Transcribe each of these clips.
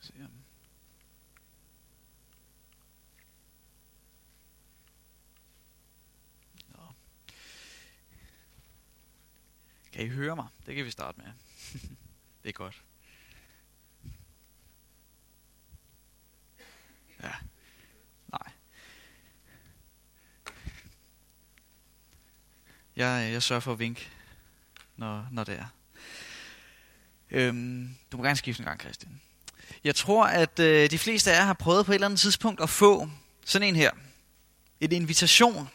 Kan I høre mig? Det kan vi starte med. Det er godt. Ja. Nej. Jeg sørger for at vinke, når det er. Du må gerne skifte en gang, Christian. Jeg tror, at de fleste af jer har prøvet på et eller andet tidspunkt at få sådan en her. En invitation.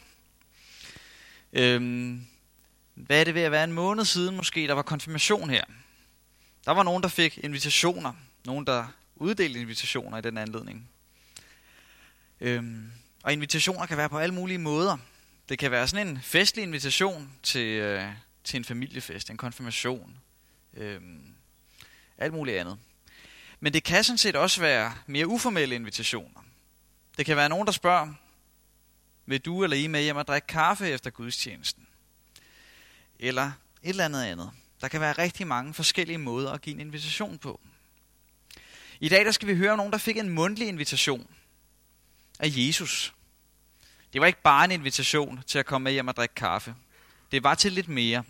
Hvad er det ved at være en måned siden måske, der var konfirmation her. Der var nogen, der fik invitationer. Nogen, der uddelte invitationer i den anledning. Og invitationer kan være på alle mulige måder. Det kan være sådan en festlig invitation til en familiefest, en konfirmation. Alt muligt andet. Men det kan sådan set også være mere uformelle invitationer. Det kan være nogen, der spørger, vil du eller I med hjem og drikke kaffe efter gudstjenesten? Eller et eller andet. Der kan være rigtig mange forskellige måder at give en invitation på. I dag der skal vi høre om nogen, der fik en mundtlig invitation af Jesus. Det var ikke bare en invitation til at komme med hjem og drikke kaffe. Det var til lidt mere.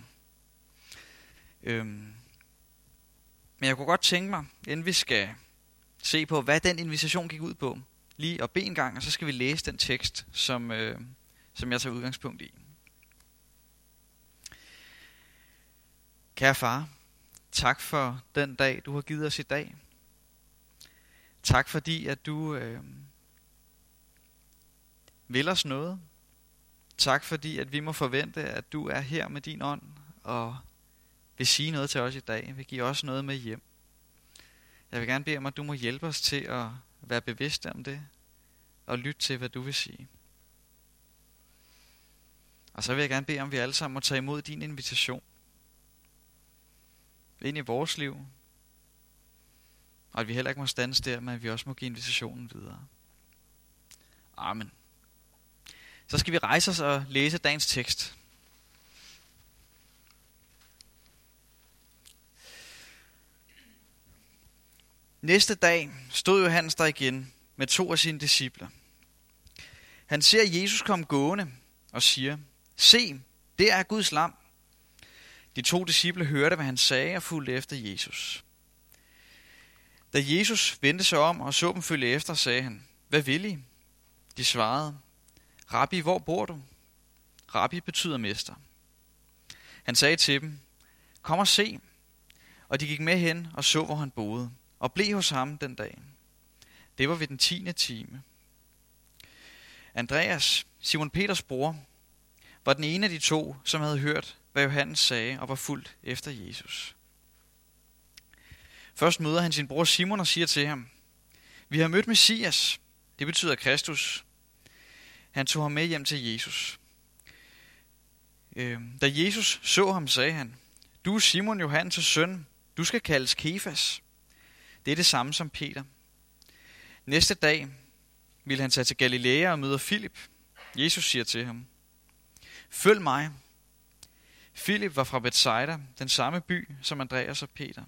Men jeg kunne godt tænke mig, inden vi skal se på, hvad den invitation gik ud på, lige at bede en gang, og så skal vi læse den tekst, som jeg tager udgangspunkt i. Kære far, tak for den dag, du har givet os i dag. Tak fordi, at du vil os noget. Tak fordi, at vi må forvente, at du er her med din ånd og vil sige noget til os i dag. Vil give os noget med hjem. Jeg vil gerne bede om, at du må hjælpe os til at være bevidste om det og lytte til, hvad du vil sige. Og så vil jeg gerne bede om, at vi alle sammen må tage imod din invitation ind i vores liv. Og at vi heller ikke må stands der, men at vi også må give invitationen videre. Amen. Så skal vi rejse os og læse dagens tekst. Næste dag stod Johannes der igen med 2 af sine disciple. Han ser Jesus komme gående og siger, se, det er Guds lam. De 2 disciple hørte, hvad han sagde og fulgte efter Jesus. Da Jesus vendte sig om og så dem følge efter, sagde han, hvad vil I? De svarede, Rabbi, hvor bor du? Rabbi betyder mester. Han sagde til dem, kom og se. Og de gik med hen og så, hvor han boede, og blev hos ham den dag. Det var ved den 10. time. Andreas, Simon Peters bror, var den ene af de 2, som havde hørt, hvad Johannes sagde, og var fulgt efter Jesus. Først møder han sin bror Simon og siger til ham, vi har mødt Messias, det betyder Kristus. Han tog ham med hjem til Jesus. Da Jesus så ham, sagde han, du er Simon Johannes' søn, du skal kaldes Kefas. Det er det samme som Peter. Næste dag ville han tage til Galilea og møde Filip. Jesus siger til ham, følg mig. Filip var fra Bethsaida, den samme by som Andreas og Peter.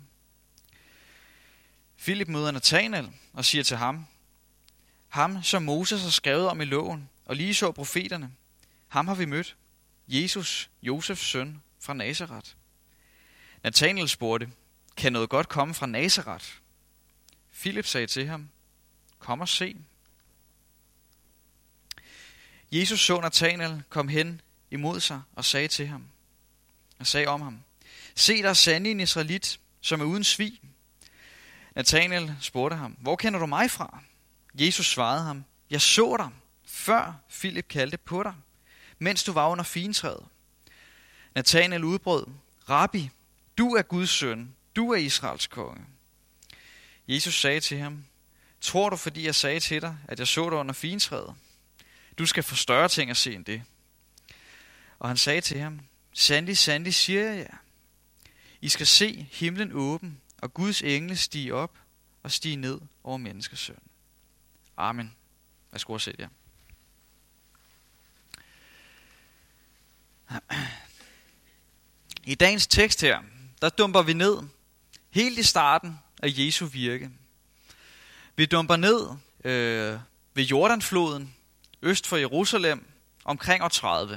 Filip møder Nathanael og siger til ham som Moses har skrevet om i loven, og lige så profeterne, ham har vi mødt, Jesus, Josefs søn fra Nazaret. Nathanael spurgte, kan noget godt komme fra Nazaret? Filip sagde til ham, kom og se. Jesus så Nathanael kom hen imod sig og sagde om ham, se, der er sandelig en israelit, som er uden svig. Nathanael spurgte ham, hvor kender du mig fra? Jesus svarede ham, jeg så dig, før Filip kaldte på dig, mens du var under figentræet. Nathanael udbrød, Rabbi, du er Guds søn, du er Israels konge. Jesus sagde til ham, tror du, fordi jeg sagde til dig, at jeg så dig under figentræet? Du skal få større ting at se end det. Og han sagde til ham, sandelig, sandelig siger jeg jer, I skal se himlen åben, og Guds engle stige op og stige ned over menneskesønnen. Amen. Værsgo at sætte jer. I dagens tekst her, der dumper vi ned helt i starten af Jesu virke. Vi dumper ned ved Jordanfloden, øst for Jerusalem, omkring år 30.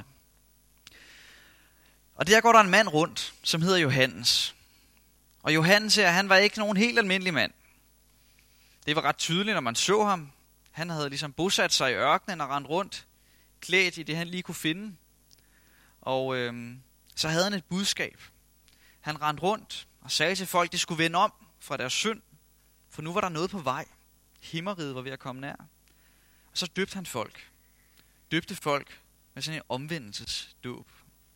Og der går der en mand rundt, som hedder Johannes. Og Johannes her, han var ikke nogen helt almindelig mand. Det var ret tydeligt, når man så ham. Han havde ligesom bosat sig i ørkenen og rendt rundt, klædt i det, han lige kunne finde. Og så havde han et budskab. Han rendte rundt og sagde til folk, de skulle vende om fra deres synd, for nu var der noget på vej. Himmeriget var ved at komme nær. Og så døbte han folk. Døbte folk med sådan en omvendelsesdåb.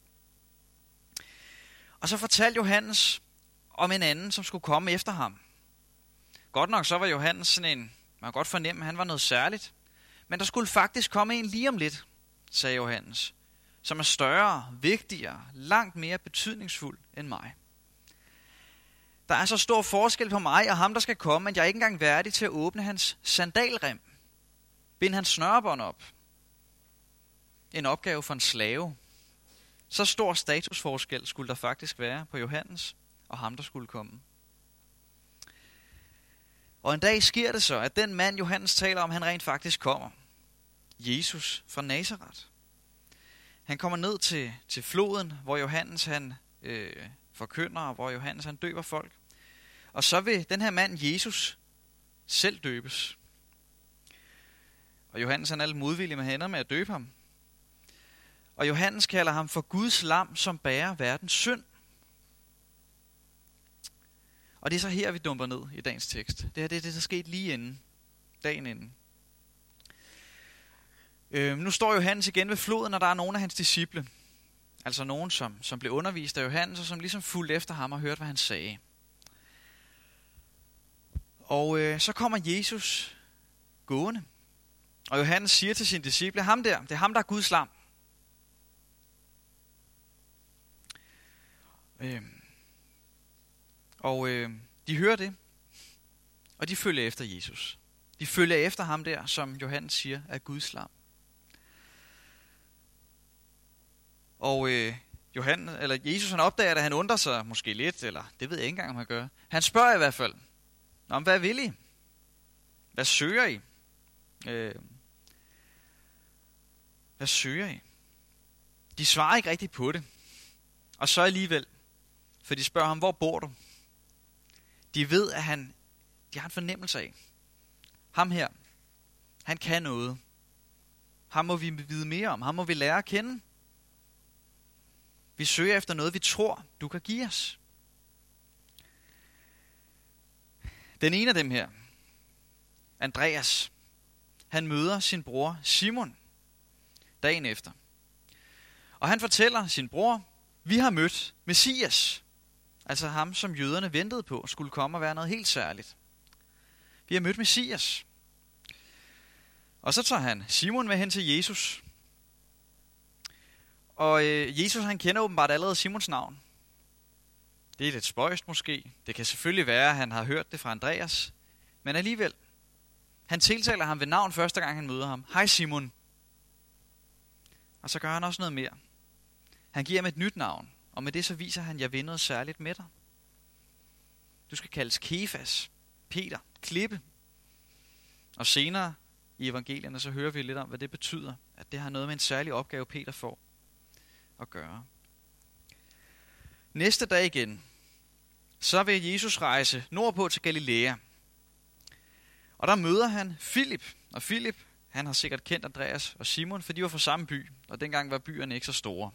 Og så fortalte Johannes om en anden, som skulle komme efter ham. Godt nok så var Johannes sådan en, man kan godt fornemme, at han var noget særligt. Men der skulle faktisk komme en lige om lidt, sagde Johannes, som er større, vigtigere, langt mere betydningsfuld end mig. Der er så stor forskel på mig og ham, der skal komme, at jeg er ikke engang værdig til at åbne hans sandalrem. Binde hans snørebånd op. En opgave for en slave. Så stor statusforskel skulle der faktisk være på Johannes og ham, der skulle komme. Og en dag sker det så, at den mand, Johannes taler om, han rent faktisk kommer. Jesus fra Nazaret. Han kommer ned til floden, hvor Johannes han forkynder, og hvor Johannes han døber folk. Og så vil den her mand, Jesus, selv døbes. Og Johannes han er lidt modvillig med hænder med at døbe ham. Og Johannes kalder ham for Guds lam, som bærer verdens synd. Og det er så her, vi dumper ned i dagens tekst. Det her det er det, der skete lige inden, dagen inden. Nu står Johannes igen ved floden, og der er nogle af hans disciple. Altså nogen, som blev undervist af Johannes, og som ligesom fulgte efter ham og hørte, hvad han sagde. Og så kommer Jesus gående. Og Johannes siger til sine disciple, ham der, det er ham, der er Guds lam. De hører det, og de følger efter Jesus. De følger efter ham der, som Johannes siger, er Guds lam. Og Jesus han opdager, at han undrer sig måske lidt, eller det ved jeg ikke engang, om han gør. Han spørger i hvert fald, om hvad vil I? Hvad søger I? Hvad søger I? De svarer ikke rigtigt på det. Og så alligevel, for de spørger ham, hvor bor du? De ved, at de har en fornemmelse af. Ham her, han kan noget. Ham må vi vide mere om. Ham må vi lære at kende. Vi søger efter noget, vi tror, du kan give os. Den ene af dem her, Andreas, han møder sin bror Simon dagen efter. Og han fortæller sin bror, vi har mødt Messias. Altså ham, som jøderne ventede på, skulle komme og være noget helt særligt. Vi har mødt Messias. Og så tager han Simon med hen til Jesus. Og Jesus han kender åbenbart allerede Simons navn. Det er lidt spøjst måske. Det kan selvfølgelig være, at han har hørt det fra Andreas. Men alligevel. Han tiltaler ham ved navn første gang han møder ham. Hej Simon. Og så gør han også noget mere. Han giver ham et nyt navn. Og med det så viser han, at jeg vil noget særligt med dig. Du skal kaldes Kefas, Peter, klippe. Og senere i evangelierne, så hører vi lidt om, hvad det betyder. At det har noget med en særlig opgave, Peter får at gøre. Næste dag igen, så vil Jesus rejse nordpå til Galilea. Og der møder han Filip. Og Filip, han har sikkert kendt Andreas og Simon, for de var fra samme by. Og dengang var byerne ikke så store.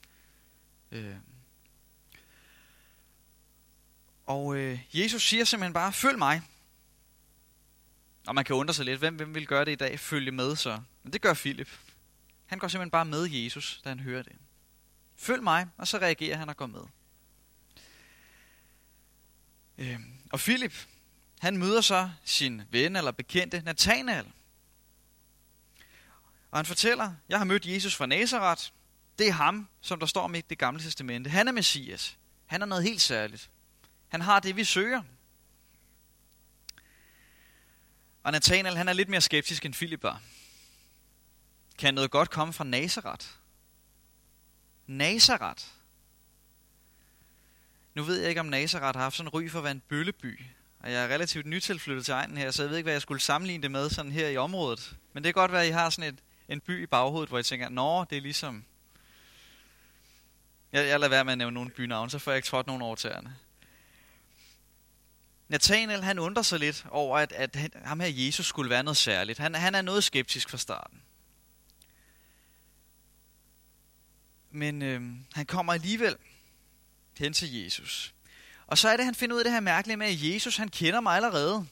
Jesus siger simpelthen bare, følg mig. Og man kan undre sig lidt, hvem vil gøre det i dag? Følge med så. Men det gør Filip. Han går simpelthen bare med Jesus, da han hører det. Følg mig, og så reagerer han og går med. Og Filip, han møder så sin ven eller bekendte, Nathanael. Og han fortæller, jeg har mødt Jesus fra Nazaret. Det er ham, som der står om i det gamle testamente. Han er Messias. Han er noget helt særligt. Han har det, vi søger. Og Nathanael, han er lidt mere skeptisk end Filip var. Kan noget godt komme fra Nazaret? Nazaret? Nu ved jeg ikke, om Nazaret har haft sådan en ry for at være en bølleby. Og jeg er relativt nytilflyttet til egnen her, så jeg ved ikke, hvad jeg skulle sammenligne det med sådan her i området. Men det kan godt være, at I har sådan en by i baghovedet, hvor I tænker, nå, det er ligesom... Jeg lader være med at nævne nogle bynavn, så får jeg ikke trådt nogen over tæerne. Nathanael, han undrer sig lidt over, at ham her Jesus skulle være noget særligt. Han er noget skeptisk fra starten. Men han kommer alligevel hen til Jesus. Og så er det, han finder ud af det her mærkelige med, at Jesus, han kender mig allerede.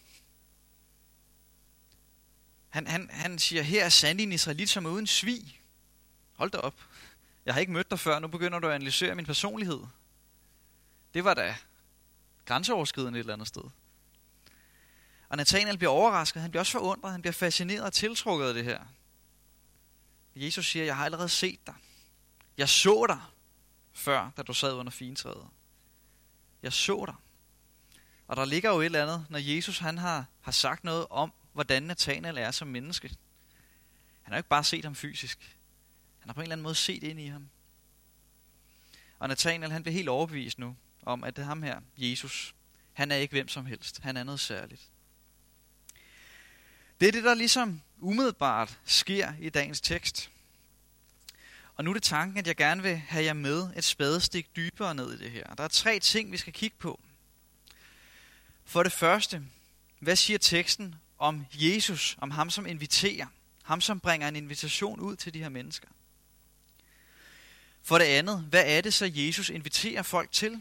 Han siger, her er sandelig en israelit, som er uden svig. Hold da op. Jeg har ikke mødt dig før, nu begynder du at analysere min personlighed. Det var da grænseoverskridende et eller andet sted. Og Nathanael bliver overrasket, han bliver også forundret, han bliver fascineret og tiltrukket af det her. Jesus siger, jeg har allerede set dig. Jeg så dig før, da du sad under fintræet. Jeg så dig. Og der ligger jo et eller andet, når Jesus han har sagt noget om, hvordan Nathanael er som menneske. Han har jo ikke bare set ham fysisk. Han har på en eller anden måde set ind i ham. Og Nathanael, han bliver helt overbevist nu, om at det er ham her, Jesus. Han er ikke hvem som helst. Han er noget særligt. Det er det, der ligesom umiddelbart sker i dagens tekst. Og nu er det tanken, at jeg gerne vil have jer med et spadestik dybere ned i det her. Der er 3 ting, vi skal kigge på. For det første, hvad siger teksten om Jesus, om ham som inviterer, ham som bringer en invitation ud til de her mennesker? For det andet, hvad er det så Jesus inviterer folk til?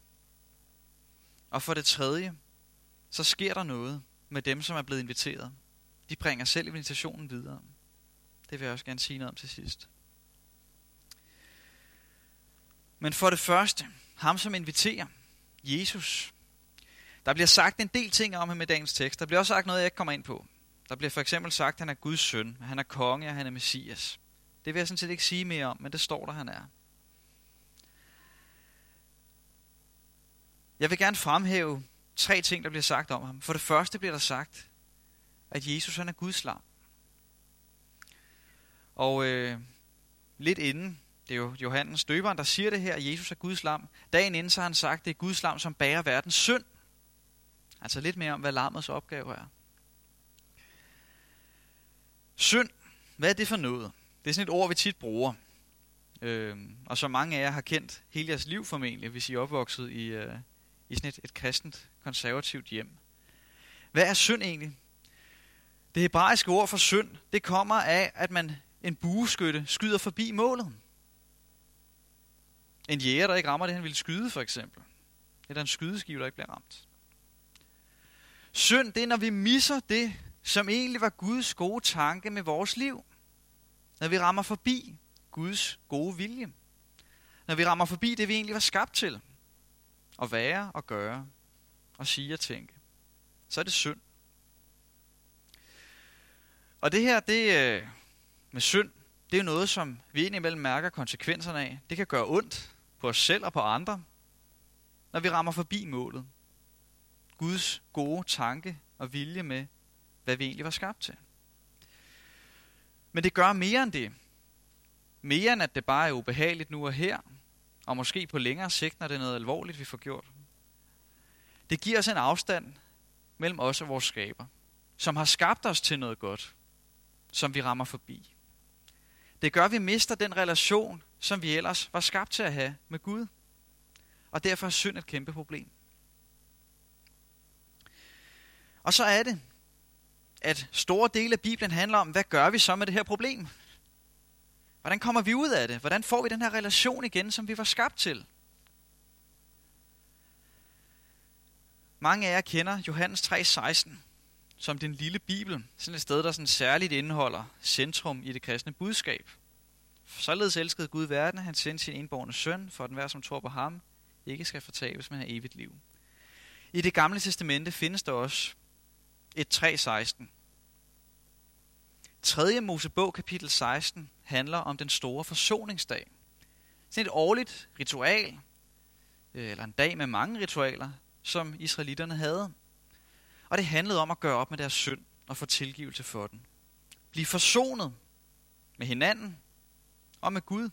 Og for det tredje, så sker der noget med dem, som er blevet inviteret. De bringer selv invitationen videre. Det vil jeg også gerne sige noget om til sidst. Men for det første, ham som inviterer, Jesus. Der bliver sagt en del ting om ham i dagens tekst. Der bliver også sagt noget, jeg ikke kommer ind på. Der bliver for eksempel sagt, at han er Guds søn, at han er konge, og han er Messias. Det vil jeg sådan set ikke sige mere om, men det står der, han er. Jeg vil gerne fremhæve 3 ting, der bliver sagt om ham. For det første bliver der sagt, at Jesus han er Guds lam. Og lidt inden, det er jo Johannes døberen, der siger det her, at Jesus er Guds lam. Dagen inden så har han sagt, at det er Guds lam, som bærer verdens synd. Altså lidt mere om, hvad lammets opgave er. Synd, hvad er det for noget? Det er sådan et ord, vi tit bruger. Og som mange af jer har kendt hele jeres liv formentlig, hvis I er opvokset i sådan et kristent, konservativt hjem. Hvad er synd egentlig? Det hebraiske ord for synd, det kommer af, at en bueskytte skyder forbi målet. En jæger, der ikke rammer det, han ville skyde for eksempel. Eller en skydeskive, der ikke bliver ramt. Synd, det er, når vi misser det, som egentlig var Guds gode tanke med vores liv. Når vi rammer forbi Guds gode vilje. Når vi rammer forbi det, vi egentlig var skabt til. At være og gøre og sige og tænke. Så er det synd. Og det her, det med synd, det er jo noget, som vi indimellem mærker konsekvenserne af. Det kan gøre ondt på os selv og på andre, når vi rammer forbi målet. Guds gode tanke og vilje med, hvad vi egentlig var skabt til. Men det gør mere end det. Mere end at det bare er ubehageligt nu og her, og måske på længere sigt, når det er noget alvorligt, vi får gjort. Det giver os en afstand mellem os og vores skaber, som har skabt os til noget godt, som vi rammer forbi. Det gør, at vi mister den relation, som vi ellers var skabt til at have med Gud. Og derfor er synd et kæmpe problem. Og så er det, at store dele af Bibelen handler om, hvad gør vi så med det her problem? Hvordan kommer vi ud af det? Hvordan får vi den her relation igen, som vi var skabt til? Mange af jer kender Johannes 3,16 som den lille bibel. Sådan et sted, der sådan særligt indeholder centrum i det kristne budskab. Således elskede Gud verden, han sendte sin enbårne søn, for at den hver, som tror på ham, ikke skal fortabes, men have evigt liv. I det gamle testamente findes der også et 3,16. 3. Mosebog kapitel 16 handler om den store forsoningsdag. Sådan et årligt ritual, eller en dag med mange ritualer, som israelitterne havde. Og det handlede om at gøre op med deres synd og få tilgivelse for den. Blive forsonet med hinanden og med Gud.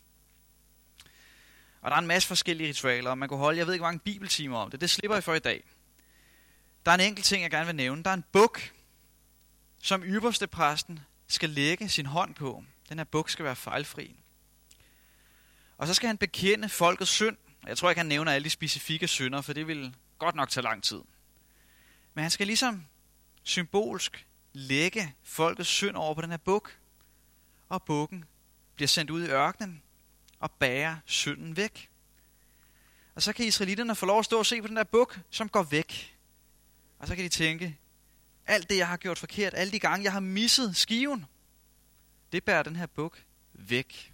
Og der er en masse forskellige ritualer, og man kunne holde, jeg ved ikke, hvor mange bibeltimer om det. Det slipper jeg for i dag. Der er en enkelt ting, jeg gerne vil nævne. Der er en buk, som ypperstepræsten skal lægge sin hånd på. Den her buk skal være fejlfri. Og så skal han bekende folkets synd. Jeg tror ikke, han nævner alle de specifikke synder, for det vil godt nok tage lang tid. Men han skal ligesom symbolsk lægge folkets synd over på den her buk. Og bukken bliver sendt ud i ørkenen og bærer synden væk. Og så kan israelitterne få lov at stå og se på den der buk, som går væk. Og så kan de tænke, alt det jeg har gjort forkert, alle de gange jeg har misset skiven, det bærer den her buk væk.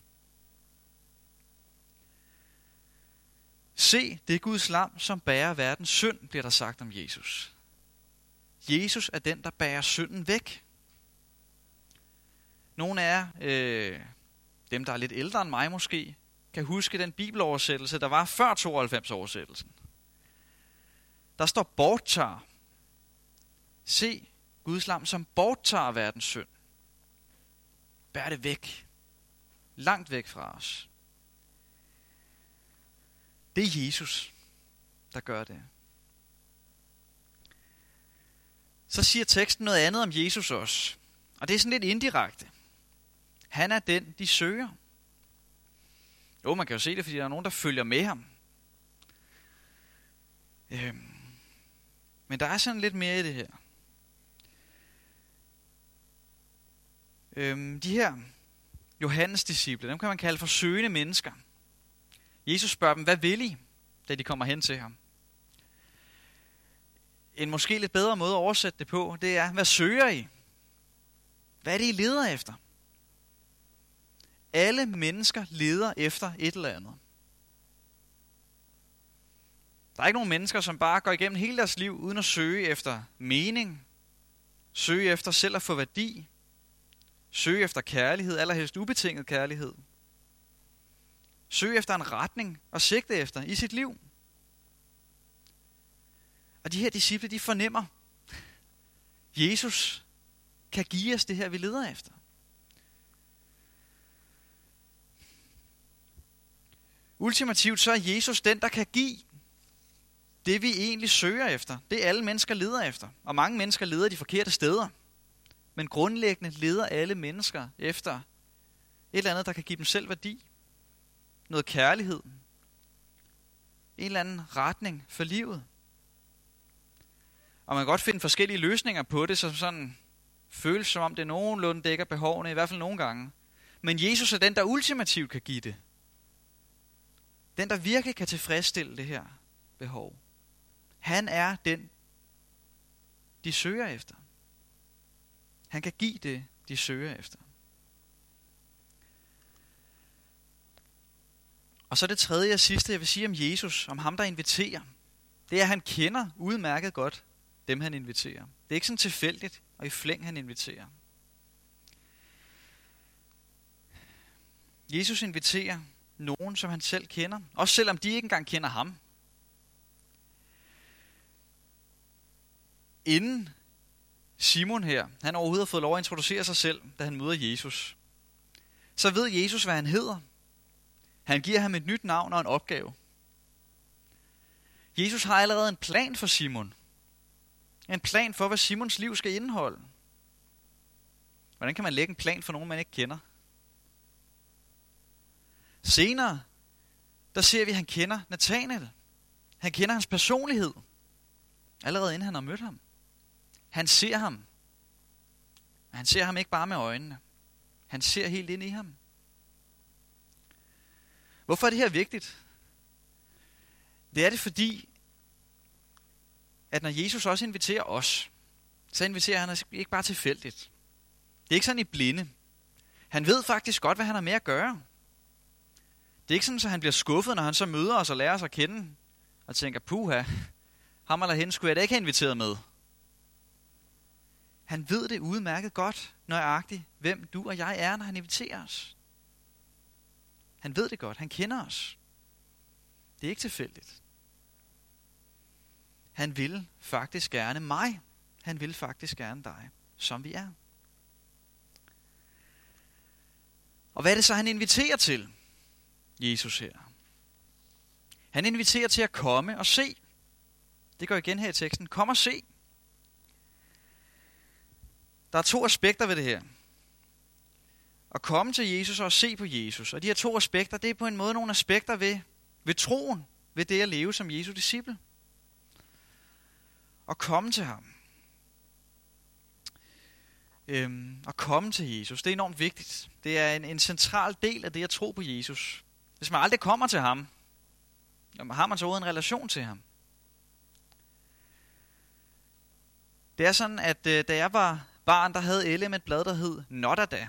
Se, det er Guds lam, som bærer verdens synd, bliver der sagt om Jesus. Jesus er den, der bærer synden væk. Nogle af jer, dem der er lidt ældre end mig måske, kan huske den bibeloversættelse, der var før 92-oversættelsen. Der står borttager. Se, Guds lam, som borttager verdens synd. Bær det væk. Langt væk fra os. Det er Jesus, der gør det. Så siger teksten noget andet om Jesus også. Og det er sådan lidt indirekte. Han er den, de søger. Jo, man kan jo se det, fordi der er nogen, der følger med ham. Men der er sådan lidt mere i det her. De her Johannes disciple, dem kan man kalde for søgende mennesker. Jesus spørger dem, hvad vil I, da de kommer hen til ham? En måske lidt bedre måde at oversætte det på, det er, hvad søger I? Hvad er det, I leder efter? Alle mennesker leder efter et eller andet. Der er ikke nogen mennesker, som bare går igennem hele deres liv, uden at søge efter mening, søge efter selv at få værdi, søge efter kærlighed, allerhelst ubetinget kærlighed. Søge efter en retning og sigte efter i sit liv. Og de her disciple, de fornemmer, Jesus kan give os det her, vi leder efter. Ultimativt så er Jesus den, der kan give det, vi egentlig søger efter. Det alle mennesker leder efter. Og mange mennesker leder de forkerte steder. Men grundlæggende leder alle mennesker efter et eller andet, der kan give dem selv værdi. Noget kærlighed. En eller anden retning for livet. Og man kan godt finde forskellige løsninger på det, som sådan føles som om det nogenlunde dækker behovene, i hvert fald nogle gange. Men Jesus er den, der ultimativt kan give det. Den, der virkelig kan tilfredsstille det her behov. Han er den, de søger efter. Han kan give det, de søger efter. Og så det tredje og sidste, jeg vil sige om Jesus, om ham, der inviterer. Det er, at han kender udmærket godt dem, han inviterer. Det er ikke sådan tilfældigt og i flæng, han inviterer. Jesus inviterer nogen, som han selv kender. Også selvom de ikke engang kender ham. Inden Simon her, han overhovedet har fået lov at introducere sig selv, da han møder Jesus, så ved Jesus, hvad han hedder. Han giver ham et nyt navn og en opgave. Jesus har allerede en plan for Simon. En plan for, hvad Simons liv skal indeholde. Hvordan kan man lægge en plan for nogen, man ikke kender? Senere, der ser vi, at han kender Nathanael. Han kender hans personlighed. Allerede inden han har mødt ham. Han ser ham. Men han ser ham ikke bare med øjnene. Han ser helt ind i ham. Hvorfor er det her vigtigt? Det er det fordi, at når Jesus også inviterer os, så inviterer han os ikke bare tilfældigt. Det er ikke sådan i blinde. Han ved faktisk godt, hvad han har med at gøre. Det er ikke sådan, at han bliver skuffet, når han så møder os og lærer os at kende, og tænker, puha, ham eller hende skulle jeg da ikke have inviteret med. Han ved det udmærket godt, nøjagtigt, hvem du og jeg er, når han inviterer os. Han ved det godt, han kender os. Det er ikke tilfældigt. Han vil faktisk gerne mig. Han vil faktisk gerne dig, som vi er. Og hvad er det så, han inviterer til, Jesus her? Han inviterer til at komme og se. Det går igen her i teksten. Kom og se. Der er 2 aspekter ved det her. At komme til Jesus og at se på Jesus. Og de her 2 aspekter, det er på en måde nogle aspekter ved troen, ved det at leve som Jesu disciple. At komme til ham. At komme til Jesus, det er enormt vigtigt. Det er en central del af det at tro på Jesus. Hvis man aldrig kommer til ham, jamen har man så en relation til ham. Det er sådan, at da jeg var barn, der havde LM et blad, der hed Notterda.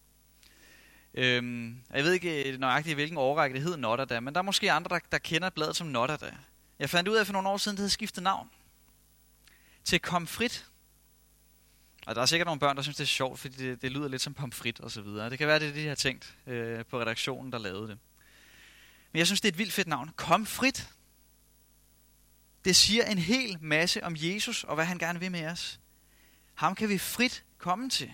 Jeg ved ikke nøjagtigt, hvilken årrække det hed Notterda, men der er måske andre, der kender bladet som Notterda. Jeg fandt ud af for nogle år siden, det havde skiftet navn til Komfrit. Og der er sikkert nogle børn, der synes, det er sjovt, fordi det lyder lidt som pomfrit og så videre. Det kan være, det er det, de har tænkt på redaktionen, der lavede det. Men jeg synes, det er et vildt fedt navn. Komfrit. Det siger en hel masse om Jesus og hvad han gerne vil med os. Ham kan vi frit komme til.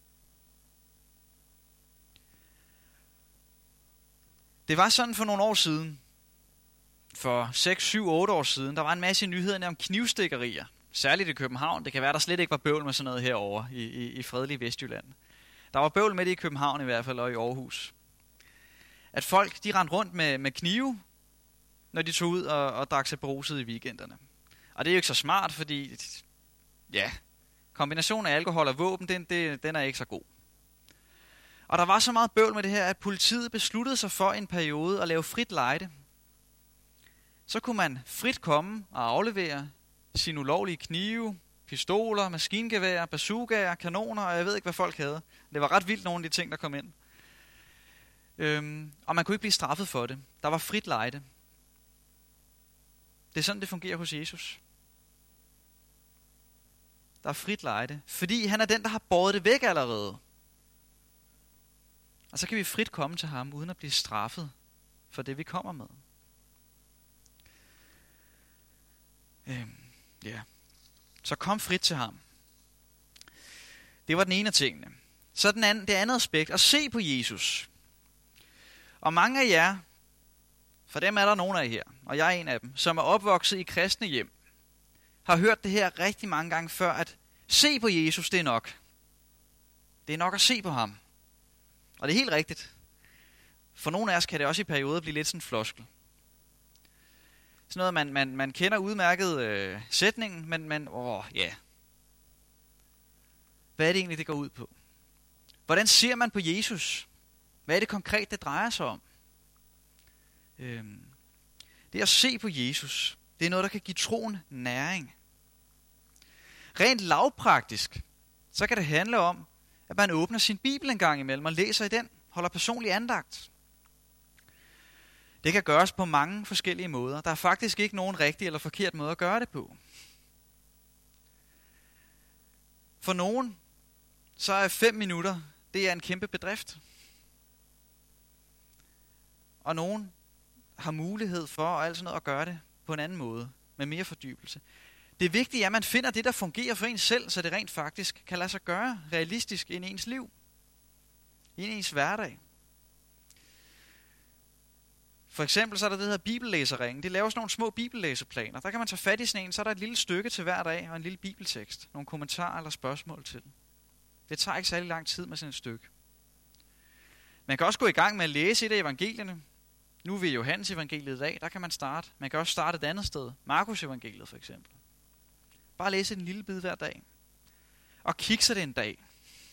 Det var sådan for nogle år siden, for 6, 7, 8 år siden, der var en masse nyheder om knivstikkerier. Særligt i København. Det kan være, der slet ikke var bøvl med sådan noget herovre i fredelige Vestjylland. Der var bøvl med det i København i hvert fald, og i Aarhus. At folk, de rendte rundt med knive, når de tog ud og drak sig beruset i weekenderne. Og det er jo ikke så smart, fordi ja, kombinationen af alkohol og våben, den er ikke så god. Og der var så meget bøvl med det her, at politiet besluttede sig for en periode at lave frit lejde. Så kunne man frit komme og aflevere sine ulovlige knive, pistoler, maskingeværer, bazookaer, kanoner, og jeg ved ikke, hvad folk havde. Det var ret vildt, nogle af de ting, der kom ind. Og man kunne ikke blive straffet for det. Der var frit lejde. Det er sådan, det fungerer hos Jesus. Der er frit lejde, fordi han er den, der har båret det væk allerede. Og så kan vi frit komme til ham, uden at blive straffet for det, vi kommer med. Ja. Så kom frit til ham. Det var den ene af tingene. Så det andet aspekt, at se på Jesus. Og mange af jer, for dem er der nogle af jer, og jeg er en af dem, som er opvokset i kristne hjem, har hørt det her rigtig mange gange før, at se på Jesus, det er nok. Det er nok at se på ham. Og det er helt rigtigt. For nogle af os kan det også i perioder blive lidt sådan en floskel. Sådan noget, man kender udmærket sætningen, men ja. Hvad er det egentlig, det går ud på? Hvordan ser man på Jesus? Hvad er det konkret, det drejer sig om? Det at se på Jesus, det er noget, der kan give troen næring. Rent lavpraktisk, så kan det handle om, at man åbner sin bibel en gang imellem og læser i den, holder personlig andagt. Det kan gøres på mange forskellige måder. Der er faktisk ikke nogen rigtig eller forkert måde at gøre det på. For nogen, så er 5 minutter, det er en kæmpe bedrift. Og nogen har mulighed for og alt sådan noget at gøre det på en anden måde, med mere fordybelse. Det vigtige er, at man finder det, der fungerer for en selv, så det rent faktisk kan lade sig gøre realistisk i ens liv, i ens hverdag. For eksempel så er der det her bibellæserringen. De laver sådan nogle små bibellæseplaner. Der kan man tage fat i sådan en, så er der et lille stykke til hver dag og en lille bibeltekst. Nogle kommentarer eller spørgsmål til den. Det tager ikke særlig lang tid med sådan et stykke. Man kan også gå i gang med at læse et af evangelierne. Nu er vi i Johannes evangeliet i dag, der kan man starte. Man kan også starte et andet sted. Markus evangeliet for eksempel. Bare læse en lille bid hver dag. Og kigge sig det en dag.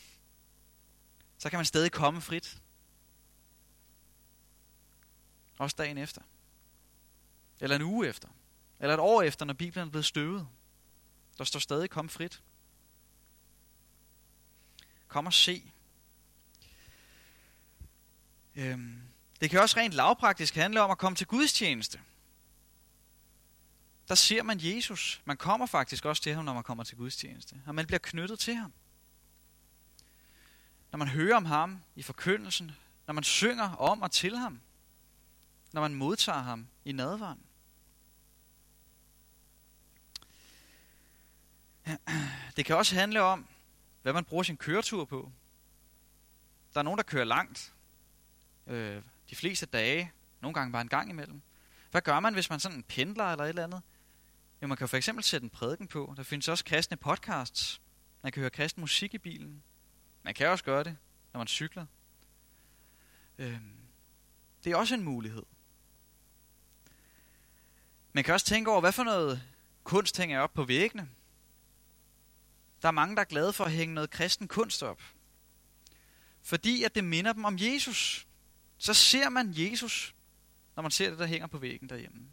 Så kan man stadig komme frit. Også dagen efter. Eller en uge efter. Eller et år efter, når Bibelen er blevet støvet. Der står stadig kom frit. Kom og se. Det kan også rent lavpraktisk handle om at komme til gudstjeneste. Der ser man Jesus. Man kommer faktisk også til ham, når man kommer til gudstjeneste. Og man bliver knyttet til ham. Når man hører om ham i forkyndelsen. Når man synger om og til ham. Når man modtager ham i nadveren. Det kan også handle om, hvad man bruger sin køretur på. Der er nogen, der kører langt. De fleste dage. Nogle gange bare en gang imellem. Hvad gør man, hvis man sådan pendler eller et eller andet? Jo, man kan for eksempel sætte en prædiken på. Der findes også kristne podcasts. Man kan høre kristen musik i bilen. Man kan også gøre det, når man cykler. Det er også en mulighed. Man kan også tænke over, hvad for noget kunst hænger op på væggene. Der er mange, der er glade for at hænge noget kristen kunst op. Fordi at det minder dem om Jesus. Så ser man Jesus, når man ser det, der hænger på væggen derhjemme.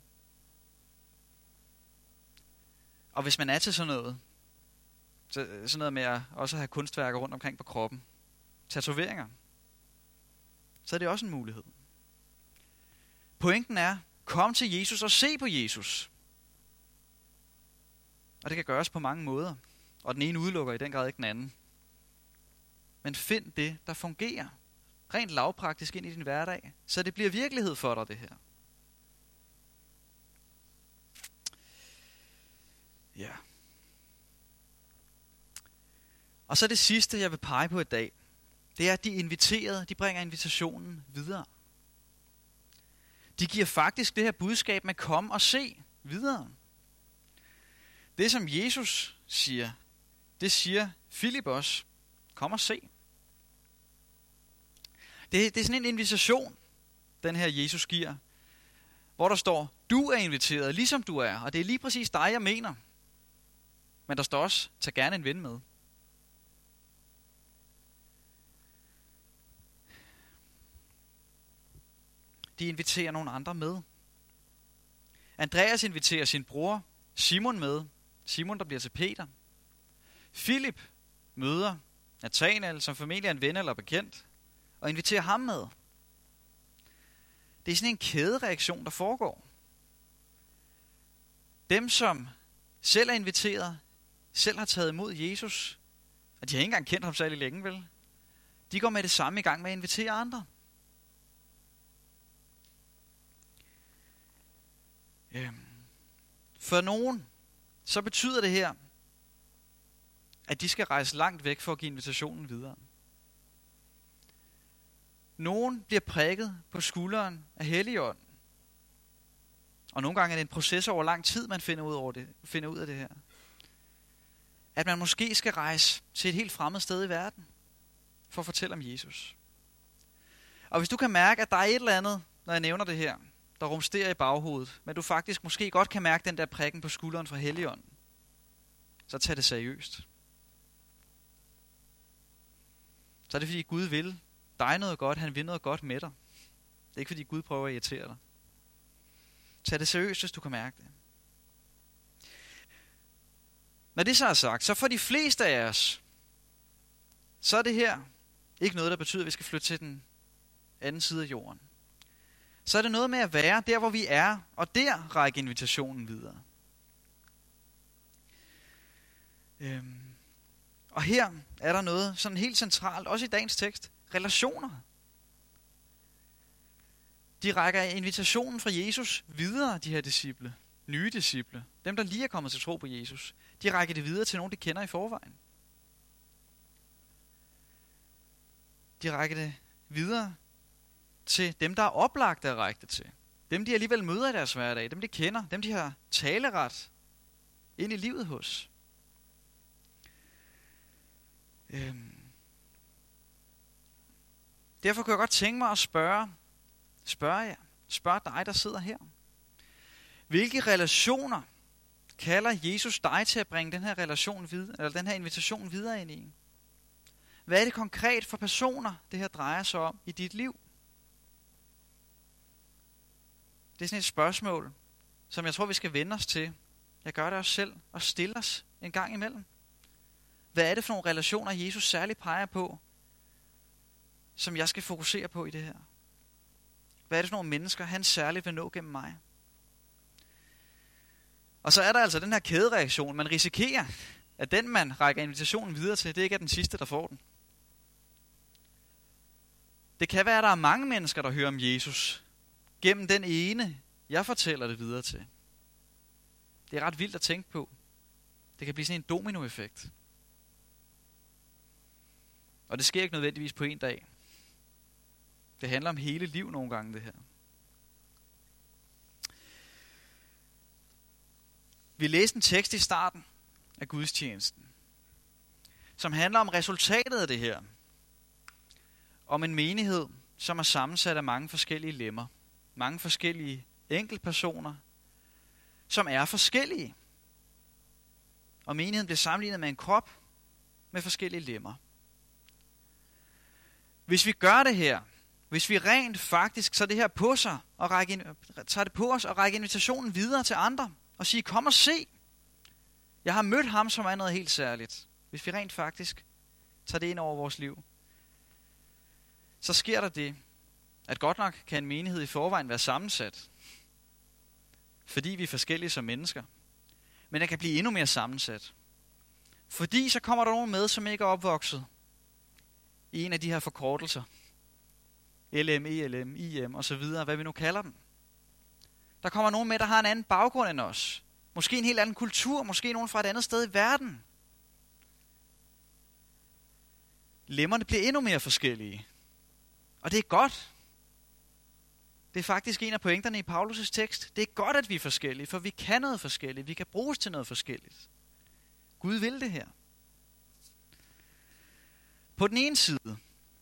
Og hvis man er til sådan noget med at også have kunstværker rundt omkring på kroppen, tatoveringer, så er det også en mulighed. Pointen er, kom til Jesus og se på Jesus. Og det kan gøres på mange måder. Og den ene udelukker i den grad ikke den anden. Men find det, der fungerer. Rent lavpraktisk ind i din hverdag. Så det bliver virkelighed for dig, det her. Ja. Og så det sidste, jeg vil pege på i dag. Det er, at de inviterede, de bringer invitationen videre. De giver faktisk det her budskab med kom og se videre. Det som Jesus siger, det siger Filip også. Kom og se. Det er sådan en invitation, den her Jesus giver, hvor der står, du er inviteret, ligesom du er. Og det er lige præcis dig, jeg mener. Men der står også, tag gerne en ven med. De inviterer nogle andre med. Andreas inviterer sin bror Simon med. Simon, der bliver til Peter. Filip møder Nathanael, som formentlig er en ven eller bekendt, og inviterer ham med. Det er sådan en kædereaktion, der foregår. Dem, som selv er inviteret, selv har taget imod Jesus, og de har ikke engang kendt ham særlig længe, vel? De går med det samme i gang med at invitere andre. For nogen, så betyder det her, at de skal rejse langt væk for at give invitationen videre. Nogen bliver prikket på skulderen af Helligånden. Og nogle gange er det en proces over lang tid, man finder ud af det her. At man måske skal rejse til et helt fremmed sted i verden, for at fortælle om Jesus. Og hvis du kan mærke, at der er et eller andet, når jeg nævner det her, der rumsterer i baghovedet, men du faktisk måske godt kan mærke den der prikken på skulderen fra Helligånden, så tag det seriøst. Så er det fordi Gud vil dig noget godt, han vil noget godt med dig. Det er ikke fordi Gud prøver at irritere dig. Tag det seriøst, hvis du kan mærke det. Når det så er sagt, så for de fleste af os, så er det her ikke noget, der betyder, at vi skal flytte til den anden side af jorden. Så er det noget med at være der, hvor vi er, og der række invitationen videre. Og her er der noget sådan helt centralt, også i dagens tekst, relationer. De rækker invitationen fra Jesus videre, de her disciple, nye disciple, dem der lige er kommet til tro på Jesus. De rækker det videre til nogen, de kender i forvejen. De rækker det videre til dem, der er oplagte at række det til. Dem, de alligevel møder i deres hverdag. Dem, de kender. Dem, de har taleret ind i livet hos. Derfor kunne jeg godt tænke mig at spørge dig, der sidder her. Hvilke relationer kalder Jesus dig til at bringe den her relation videre, eller den her invitation videre ind i? Hvad er det konkret for personer, det her drejer sig om i dit liv? Det er sådan et spørgsmål, som jeg tror, vi skal vende os til. Jeg gør det også selv, og stille os en gang imellem. Hvad er det for nogle relationer, Jesus særligt peger på, som jeg skal fokusere på i det her? Hvad er det for nogle mennesker, han særligt vil nå gennem mig? Og så er der altså den her kædereaktion. Man risikerer, at den, man rækker invitationen videre til, det ikke er den sidste, der får den. Det kan være, at der er mange mennesker, der hører om Jesus, gennem den ene, jeg fortæller det videre til. Det er ret vildt at tænke på. Det kan blive sådan en dominoeffekt. Og det sker ikke nødvendigvis på en dag. Det handler om hele liv nogle gange, det her. Vi læste en tekst i starten af gudstjenesten, som handler om resultatet af det her. Om en menighed, som er sammensat af mange forskellige lemmer. Mange forskellige enkeltpersoner, som er forskellige. Og menigheden bliver sammenlignet med en krop med forskellige lemmer. Hvis vi gør det her, hvis vi rent faktisk tager det her på sig og tager det på os og rækker invitationen videre til andre og siger, kom og se, jeg har mødt ham, som er noget helt særligt. Hvis vi rent faktisk tager det ind over vores liv, så sker der det, at godt nok kan en menighed i forvejen være sammensat, fordi vi er forskellige som mennesker, men den kan blive endnu mere sammensat. Fordi så kommer der nogen med, som ikke er opvokset i en af de her forkortelser. LM, ELM, IM og så videre, hvad vi nu kalder dem. Der kommer nogen med, der har en anden baggrund end os. Måske en helt anden kultur, måske nogen fra et andet sted i verden. Lemmerne bliver endnu mere forskellige. Og det er godt. Det er faktisk en af pointerne i Paulus' tekst. Det er godt, at vi er forskellige, for vi kan noget forskelligt. Vi kan bruges til noget forskelligt. Gud vil det her. På den ene side,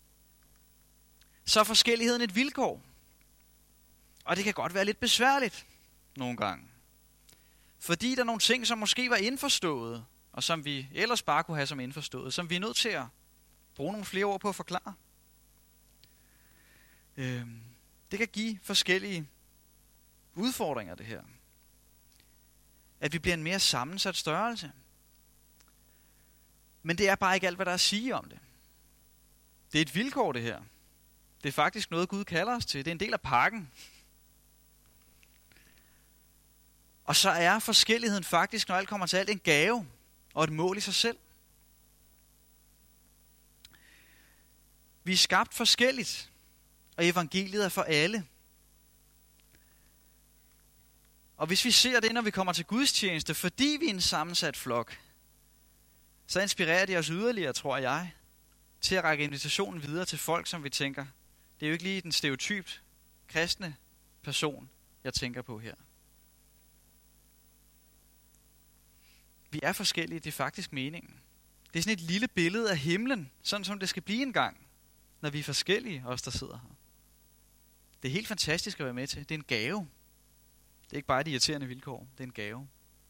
så er forskelligheden et vilkår. Og det kan godt være lidt besværligt nogle gange. Fordi der er nogle ting, som måske var indforstået, og som vi ellers bare kunne have som indforstået, som vi er nødt til at bruge nogle flere ord på at forklare. Det kan give forskellige udfordringer, det her. At vi bliver en mere sammensat størrelse. Men det er bare ikke alt, hvad der er at sige om det. Det er et vilkår, det her. Det er faktisk noget, Gud kalder os til. Det er en del af pakken. Og så er forskelligheden faktisk, når alt kommer til alt, en gave og et mål i sig selv. Vi er skabt forskelligt, og evangeliet er for alle. Og hvis vi ser det, når vi kommer til gudstjeneste, fordi vi er en sammensat flok, så inspirerer det os yderligere, tror jeg, til at række invitationen videre til folk, som vi tænker, det er jo ikke lige den stereotypt kristne person, jeg tænker på her. Vi er forskellige, det er faktisk meningen. Det er sådan et lille billede af himlen, sådan som det skal blive en gang, når vi er forskellige, os der sidder her. Det er helt fantastisk at være med til. Det er en gave. Det er ikke bare et irriterende vilkår, det er en gave.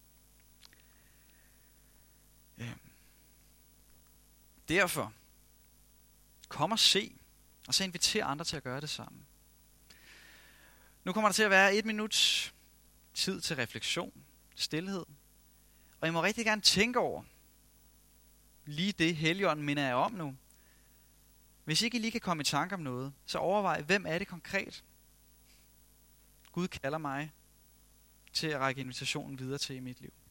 Derfor, kom og se, og så inviter andre til at gøre det sammen. Nu kommer der til at være 1 minuts tid til refleksion, stilhed. Og I må rigtig gerne tænke over, lige det Helligånden minder jeg om nu. Hvis ikke I lige kan komme i tanke om noget, så overvej, hvem er det konkret? Gud kalder mig til at række invitationen videre til i mit liv.